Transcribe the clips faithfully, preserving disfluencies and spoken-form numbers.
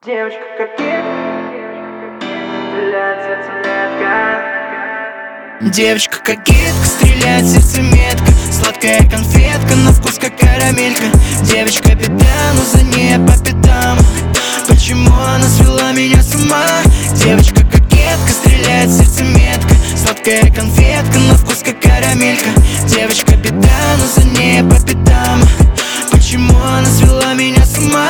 Девочка кокетка, стреляет сердце метко. Девочка кокетка, стреляет сердце метко. Сладкая конфетка, на вкус как карамелька. Девочка беда, но за ней по пятам. Почему она свела меня с ума? Девочка кокетка, стреляет сердце метко. Сладкая конфетка, на вкус как карамелька. Девочка беда, но за ней по пятам. Почему она свела меня с ума?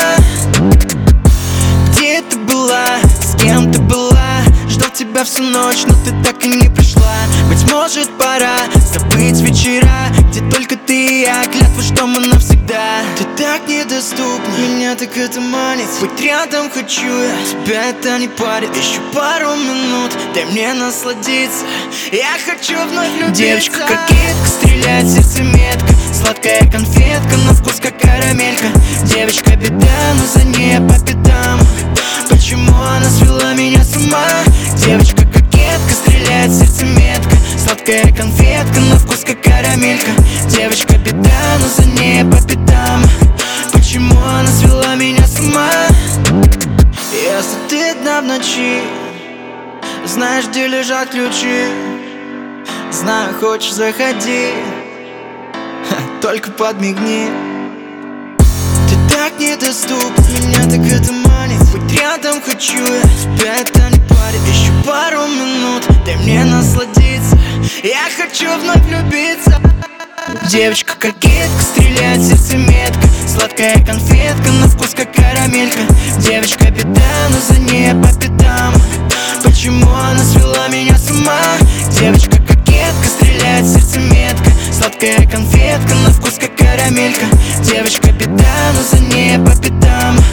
Где ты была? С кем ты была? Ждал тебя всю ночь, но ты так и не пришла. Быть может, пора забыть вечера, где только ты и я, клятва, что мы навсегда. Ты так недоступна, меня так это манит. Быть рядом хочу я, тебя это не парит. Еще пару минут, дай мне насладиться. Я хочу вновь любиться. Девочка кокетка, стреляет сердце метко. Сладкая конфетка, на вкус как карамелька. Девочка беда, но за ней по пятам. Почему она свела меня с ума? Девочка кокетка, стреляет сердце метко. Сладкая конфетка, на вкус как карамелька. Девочка беда, но за ней по пятам. Почему она свела меня с ума? Если ты одна в ночи, знаешь, где лежат ключи. Знаю, хочешь, заходи, только подмигни. Ты так недоступна, меня так это манит. Быть рядом хочу я, тебя это не парит. Еще пару минут, дай мне насладиться. Я хочу вновь влюбиться. Девочка кокетка, стреляет сердце метко. Сладкая конфетка, на вкус как карамелька. Девочка беда, но за ней по пятам. Почему она свела меня с ума? Девочка кокетка, стреляет сердце метко. Сладкая конфетка, на вкус как карамелька. Девочка беда, но за ней по пятам.